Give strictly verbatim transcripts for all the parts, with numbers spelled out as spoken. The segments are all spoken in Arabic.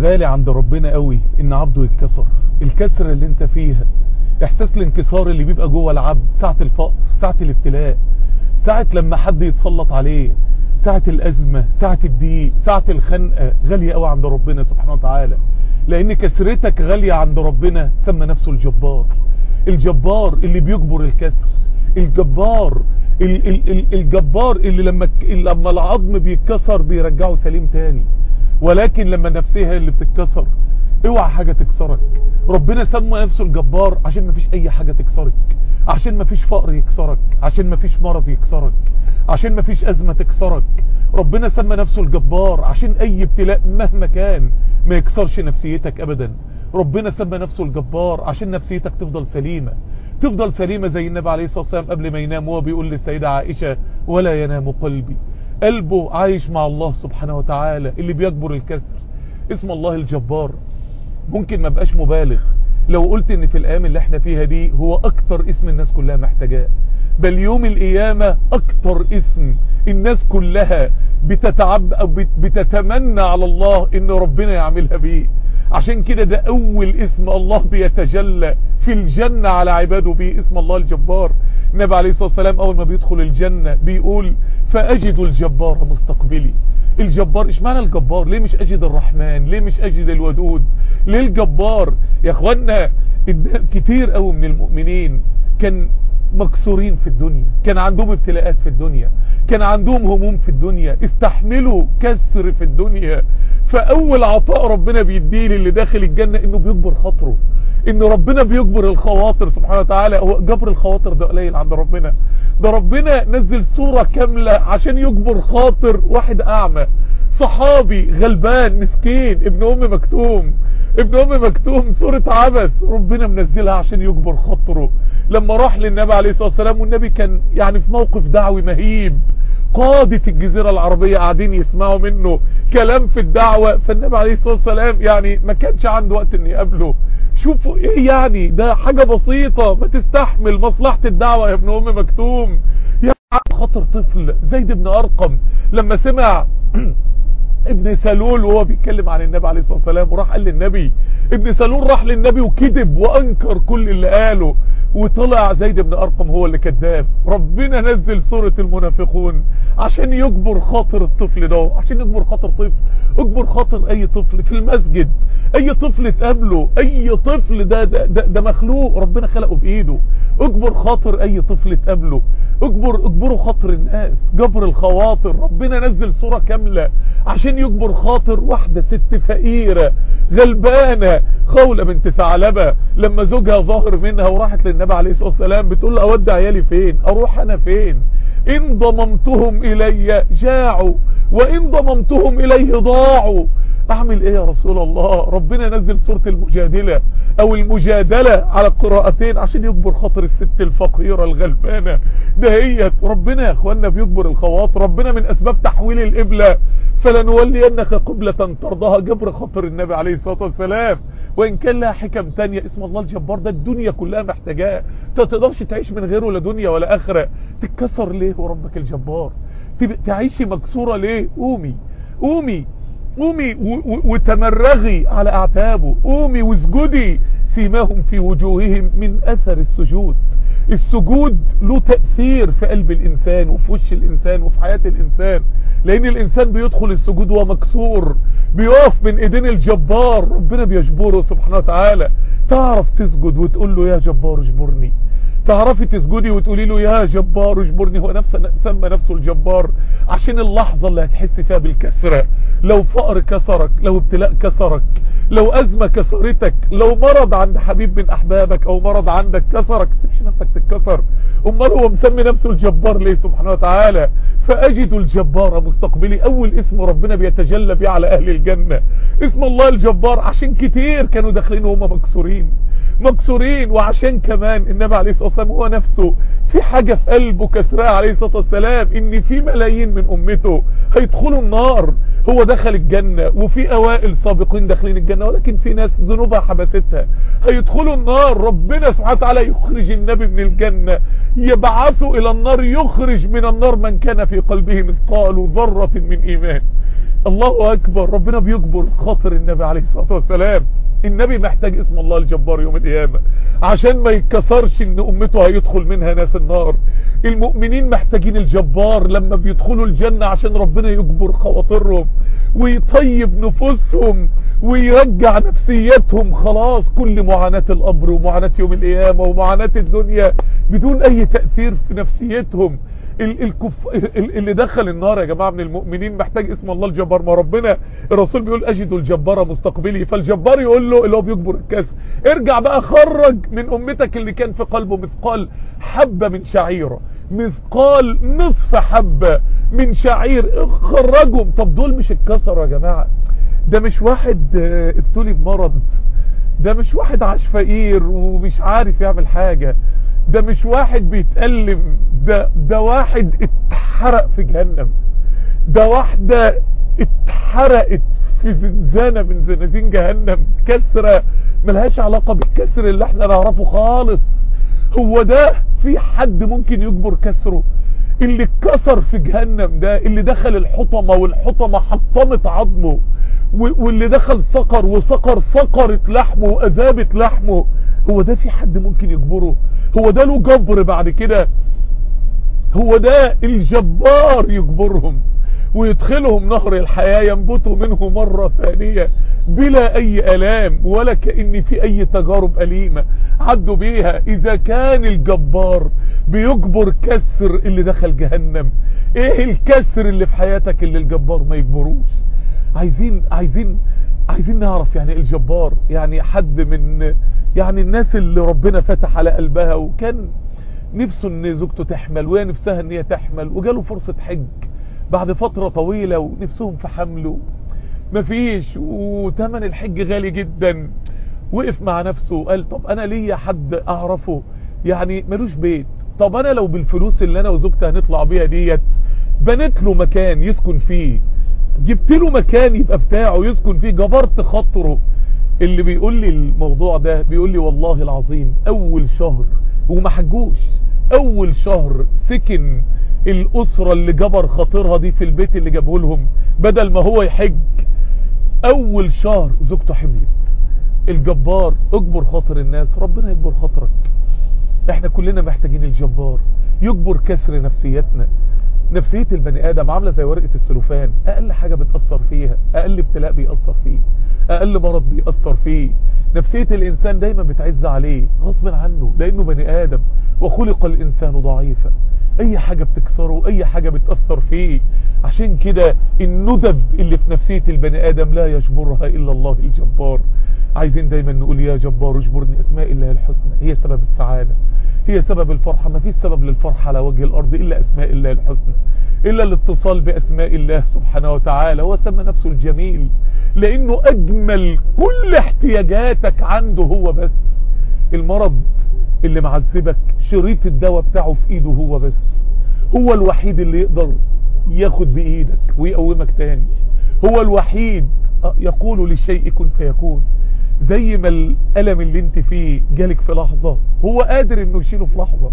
غالي عند ربنا قوي ان عبده يتكسر. الكسر اللي انت فيها، احساس الانكسار اللي بيبقى جوه العبد ساعة الفقر، ساعة الابتلاء، ساعة لما حد يتسلط عليه، ساعة الازمة، ساعة الضيق، ساعة الخنقة، غالية قوي عند ربنا سبحانه وتعالى. لان كسرتك غالية عند ربنا. سمى نفسه الجبار. الجبار اللي بيجبر الكسر، الجبار ال ال ال الجبار اللي لما لما العظم بيتكسر بيرجعه سليم تاني. ولكن لما نفسها اللي بتتكسر، اوعى حاجة تكسرك. ربنا سمى نفسه الجبار عشان ما فيش اي حاجة تكسرك، عشان ما فيش فقر يكسرك، عشان ما فيش مرض يكسرك، عشان ما فيش ازمة تكسرك. ربنا سمى نفسه الجبار عشان اي ابتلاء مهما كان ما يكسرش نفسيتك ابدا. ربنا سمى نفسه الجبار عشان نفسيتك تفضل سليمة، تفضل سليمة زي النبي عليه الصلاة والسلام قبل ما ينام وهو بيقول للسيدة عائشة: ولا ينام قلبي. قلبه عايش مع الله سبحانه وتعالى اللي بيجبر الكسر. اسم الله الجبار. ممكن ما بقاش مبالغ لو قلت ان في الايام اللي احنا فيها دي هو اكتر اسم الناس كلها محتاجاه. بل يوم القيامة اكتر اسم الناس كلها بتتعب او بتتمنى على الله ان ربنا يعملها بيه. عشان كده ده اول اسم الله بيتجلى في الجنة على عباده بيه، اسم الله الجبار. النبي عليه الصلاة والسلام اول ما بيدخل الجنة بيقول: فاجد الجبار مستقبلي. الجبار، ايش معنى الجبار؟ ليه مش اجد الرحمن؟ ليه مش اجد الودود؟ ليه الجبار؟ يا اخوانا كتير قوي من المؤمنين كان مكسورين في الدنيا، كان عندهم ابتلاءات في الدنيا، كان عندهم هموم في الدنيا، استحملوا كسر في الدنيا. فاول عطاء ربنا بيديه للي داخل الجنة انه بيجبر خاطره، ان ربنا بيجبر الخواطر سبحانه وتعالى. هو جبر الخواطر ده قليل عند ربنا؟ ده ربنا نزل سورة كاملة عشان يجبر خاطر واحد اعمى، صحابي غلبان مسكين، ابن ام مكتوم، ابن ام مكتوم، سورة عبس، ربنا منزلها عشان يجبر خاطره. لما راح للنبي عليه الصلاة والسلام والنبي كان يعني في موقف دعوي مهيب، قادة الجزيرة العربية قاعدين يسمعوا منه كلام في الدعوة، فالنبي عليه الصلاة والسلام يعني ما كانش عنده وقت ان يقابله. شوفوا ايه يعني، ده حاجة بسيطة ما تستحمل مصلحة الدعوة يا ابن ام مكتوم. يا خاطر طفل زيد بن ارقم لما سمع ابن سلول وهو بيتكلم عن النبي عليه الصلاة والسلام وراح قال للنبي، ابن سلول راح للنبي وكذب وانكر كل اللي قاله، وطلع زيد بن ارقم هو اللي كذاب. ربنا نزل سورة المنافقون عشان يجبر خاطر الطفل ده، عشان يجبر خاطر طفل. اجبر خاطر اي طفل في المسجد، اي طفل تقابله، اي طفل ده ده, ده, ده مخلوق ربنا خلقه بايده. اجبر خاطر اي طفل تقابله، اجبر اجبروا خاطر الناس، جبر الخواطر. ربنا نزل سورة كاملة عشان يجبر خاطر واحدة ست فقيرة غلبانة، خولة بنت ثعلبة، لما زوجها ظاهر منها وراحت للنبي عليه الصلاة والسلام بتقول له: اودع عيالي فين؟ اروح انا فين؟ ان ضممتهم الي جاعوا وان ضممتهم اليه ضاعوا. اعمل ايه يا رسول الله؟ ربنا نزل سورة المجادلة او المجادلة على القراءتين عشان يجبر خاطر الست الفقيرة الغلبانة دهيت. ربنا يا اخوانا بيجبر الخواطر. ربنا من اسباب تحويل القبلة فلنولينك قبلة ترضاها جبر خاطر النبي عليه الصلاة والسلام. وان كان لها حكم تانية. اسم الله الجبار ده الدنيا كلها محتاجاه، انت ما تقدرش تعيش من غيره لا دنيا ولا اخرة. تتكسر ليه وربك الجبار؟ تعيشي مكسورة ليه؟ قومي قومي قومي وتمرغي على اعتابه، قومي واسجدي. سيماهم في وجوههم من اثر السجود. السجود له تأثير في قلب الانسان وفي وش الانسان وفي حياة الانسان، لان الانسان بيدخل السجود وهو مكسور، بيقف بين ايدين الجبار، ربنا بيجبره سبحانه وتعالى. تعرف تسجد وتقول له: يا جبار اجبرني. تعرفي تسجدي وتقولي له: يا جبار اجبرني. هو نفسه سمى نفسه الجبار عشان اللحظة اللي هتحس فيها بالكسرة، لو فقر كسرك، لو ابتلاء كسرك، لو ازمة كسرتك، لو مرض عند حبيب من احبابك او مرض عندك كسرك، تسيبش نفسك تتكسر. امال هو مسمي نفسه الجبار ليه سبحانه وتعالى؟ فاجد الجبار مستقبلي. اول اسم ربنا بيتجلى بيه على اهل الجنة اسم الله الجبار، عشان كتير كانوا داخلين وهم مكسورين مكسورين. وعشان كمان النبي عليه الصلاة والسلام هو نفسه في حاجة في قلبه كسرها عليه الصلاة والسلام، ان في ملايين من امته هيدخلوا النار. هو دخل الجنة وفي اوائل سابقين داخلين الجنة، ولكن في ناس ذنوبها حبستها هيدخلوا النار. ربنا سبحانه وتعالى يخرج النبي من الجنة، يبعثه الى النار، يخرج من النار من كان في قلبه مثقال ذرة من ايمان. الله اكبر. ربنا بيجبر خاطر النبي عليه الصلاة والسلام. النبي محتاج اسم الله الجبار يوم القيامة عشان ما يتكسرش ان امته هيدخل منها ناس النار. المؤمنين محتاجين الجبار لما بيدخلوا الجنة عشان ربنا يجبر خواطرهم ويطيب نفوسهم ويرجع نفسيتهم. خلاص كل معاناة القبر ومعاناة يوم القيامة ومعاناة الدنيا بدون اي تأثير في نفسيتهم. الكف... اللي دخل النار يا جماعة من المؤمنين محتاج اسم الله الجبار. ما ربنا الرسول بيقول اجد الجبار مستقبلي، فالجبار يقول له اللي هو بيجبر الكسر ارجع بقى خرج من امتك اللي كان في قلبه مثقال حبة من شعيرة، مثقال نصف حبة من شعير، خرجهم. طب دول مش اتكسروا يا جماعة، ده مش واحد ابتلي بمرض، ده مش واحد عاش فقير ومش عارف يعمل حاجة، ده مش واحد بيتألم، ده ده واحد اتحرق في جهنم، ده واحدة اتحرقت في زنزانة من زنازين جهنم، كسرة ملهاش علاقة بالكسر اللي احنا نعرفه خالص. هو ده في حد ممكن يجبر كسره؟ اللي اتكسر في جهنم ده، اللي دخل الحطمة والحطمة حطمت عظمه، واللي دخل سقر وسقر سقرت لحمه وأذابت لحمه، هو ده في حد ممكن يجبره؟ هو ده له جبر بعد كده؟ هو ده الجبار يجبرهم ويدخلهم نهر الحياة ينبتوا منه مرة ثانية بلا اي الام ولا كأن في اي تجارب أليمة عدوا بيها. اذا كان الجبار بيجبر كسر اللي دخل جهنم، ايه الكسر اللي في حياتك اللي الجبار ما يجبروش؟ عايزين عايزين عايزين نعرف يعني ايه الجبار. يعني حد من يعني الناس اللي ربنا فتح على قلبها وكان نفسه ان زوجته تحمل وهي نفسها ان هي تحمل، وجاله فرصة حج بعد فترة طويلة ونفسهم في حمله مفيش، وتمن الحج غالي جدا. وقف مع نفسه وقال طب انا ليا حد اعرفه يعني ملوش بيت، طب انا لو بالفلوس اللي انا وزوجتي هنطلع بيها ديت بنيت له مكان يسكن فيه، جبت له مكان يبقى بتاعه يسكن فيه، جبرت خاطره. اللي بيقول لي الموضوع ده بيقول لي والله العظيم اول شهر وما حجوش، اول شهر سكن الاسرة اللي جبر خاطرها دي في البيت اللي جابه لهم بدل ما هو يحج. اول شهر زوجته حملت. الجبار اجبر خاطر الناس، ربنا يجبر خاطرك. احنا كلنا محتاجين الجبار يجبر كسر نفسيتنا. نفسية البني ادم عاملة زي ورقة السلوفان، اقل حاجة بتأثر فيها، اقل ابتلاء بيأثر فيه، اقل مرض بيأثر فيه. نفسية الانسان دايما بتعز عليه غصب عنه لانه بني ادم وخلق الانسان ضعيفا. اي حاجة بتكسره، اي حاجة بتأثر فيه. عشان كده الندب اللي في نفسية البني ادم لا يجبرها الا الله الجبار. عايزين دايما نقول يا جبار اجبرني. اسماء الله الحسنى هي سبب السعادة، هي سبب الفرحة. ما فيش سبب للفرحة على وجه الارض الا اسماء الله الحسنى، الا الاتصال باسماء الله سبحانه وتعالى. هو سمى نفسه الجميل لانه اجمل كل احتياجاتك عنده هو بس. المرض اللي معذبك شريط الدواء بتاعه في ايده هو بس، هو الوحيد اللي يقدر ياخد بايدك ويقومك تاني. هو الوحيد يقول للشيء كن فيكون. زي ما الألم اللي انت فيه جالك في لحظة هو قادر انه يشيله في لحظة،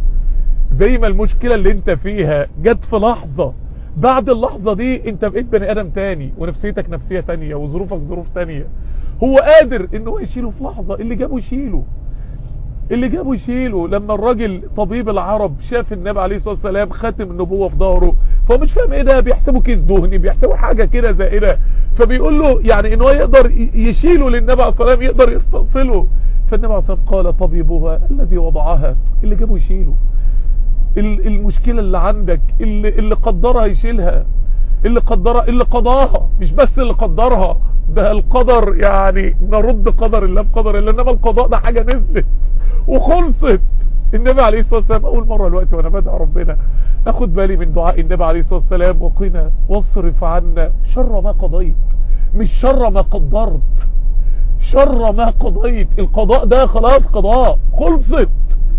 زي ما المشكلة اللي انت فيها جت في لحظة بعد اللحظة دي انت بقيت بني ادم تاني ونفسيتك نفسية تانية وظروفك ظروف تانية. هو قادر انه يشيله في لحظة. اللي جابه يشيله، اللي جابه يشيله. لما الراجل طبيب العرب شاف النبي عليه الصلاة والسلام خاتم النبوة في ظهره، فهو مش فاهم ايه ده، بيحسبه كيس دهني، بيحسبه حاجة كده زائدة، فبيقول له يعني ان هو يقدر يشيله للنبي عليه الصلاة والسلام، يقدر يستأصله. فالنبي عليه الصلاة والسلام قال طبيبها الذي وضعها. اللي جابه يشيله. المشكلة اللي عندك اللي, اللي قدرها يشيلها، اللي قدرها اللي قضاها، مش بس اللي قدرها، ده القدر يعني نرد قدر الله بقدر الله، انما القضاء ده حاجة نزلت وخلصت. النبي عليه الصلاة والسلام اول مرة الوقت وانا بدعي ربنا اخد بالي من دعاء النبي عليه الصلاة والسلام وقنا واصرف عنا شر ما قضيت، مش شر ما قدرت، شر ما قضيت. القضاء ده خلاص قضاء خلصت.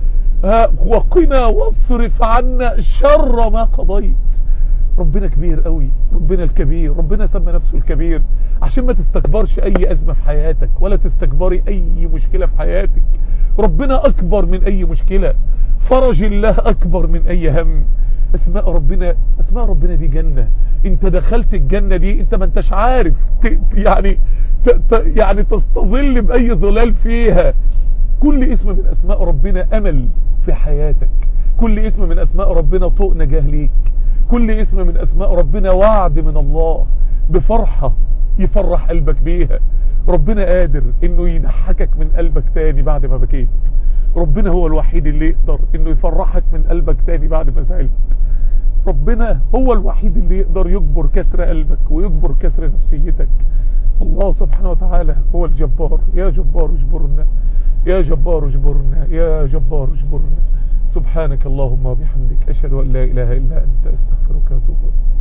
وقنا واصرف عنا شر ما قضيت. ربنا كبير قوي، ربنا الكبير، ربنا سمى نفسه الكبير عشان ما تستكبرش اي ازمة في حياتك ولا تستكبري اي مشكلة في حياتك. ربنا اكبر من اي مشكلة، فرج الله اكبر من اي هم. اسماء ربنا اسماء ربنا دي جنة. انت دخلت الجنة دي انت ما انتش عارف ت... يعني ت... ت... يعني تستظل باي ظلال فيها. كل اسم من اسماء ربنا امل في حياتك، كل اسم من اسماء ربنا طوق نجاه ليك، كل اسم من اسماء ربنا وعد من الله بفرحة يفرح قلبك بيها. ربنا قادر انه يضحكك من قلبك تاني بعد ما بكيت. ربنا هو الوحيد اللي يقدر انه يفرحك من قلبك تاني بعد ما زعلت. ربنا هو الوحيد اللي يقدر يجبر كسر قلبك ويجبر كسر نفسيتك. الله سبحانه وتعالى هو الجبار. يا جبار اجبرنا، يا جبار اجبرنا، يا جبار اجبرنا. سبحانك اللهم وبحمدك، اشهد ان لا اله الا انت، استغفرك واتوب اليك.